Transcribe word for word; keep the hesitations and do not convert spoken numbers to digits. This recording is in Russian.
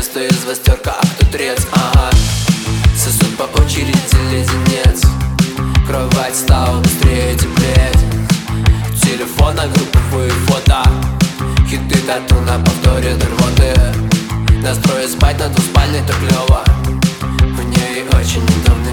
кто из вас терка, а кто трец, ага. Сосут по очереди леденец. Кровать стала быстрее теплеть. Телефон на групповые фото. Хиты тату на повторе до рвоты. Настрой спать на двуспальной, так клёво. Мне и очень недавно